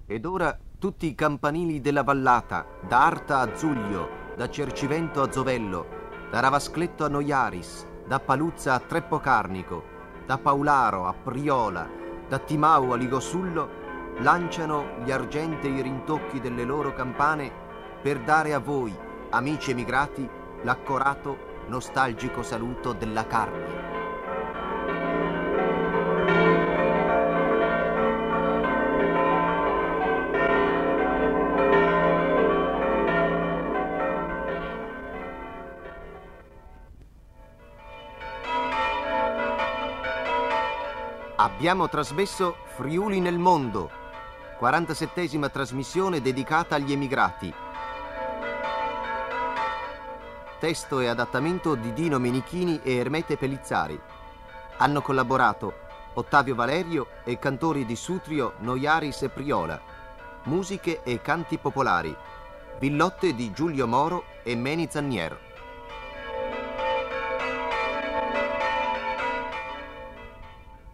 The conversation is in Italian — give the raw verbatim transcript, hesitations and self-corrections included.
Ed ora tutti i campanili della vallata, da Arta a Zuglio, da Cercivento a Zovello, da Ravascletto a Noiaris, da Paluzza a Treppo Carnico, da Paularo a Priola, da Timau a Ligosullo, lanciano gli argentei rintocchi delle loro campane per dare a voi, amici emigrati, l'accorato, nostalgico saluto della Carnia. Abbiamo trasmesso Friuli nel mondo, quarantasettesima trasmissione dedicata agli emigrati. Testo e adattamento di Dino Menichini e Ermete Pellizzari. Hanno collaborato Ottavio Valerio e cantori di Sutrio, Noiaris e Priola. Musiche e canti popolari. Villotte di Giulio Moro e Meni Zannier.